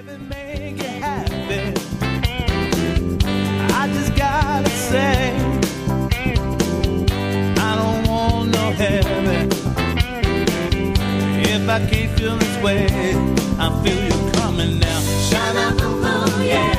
If I can't feel this way, I feel you coming now. Shine up the moon, yeah.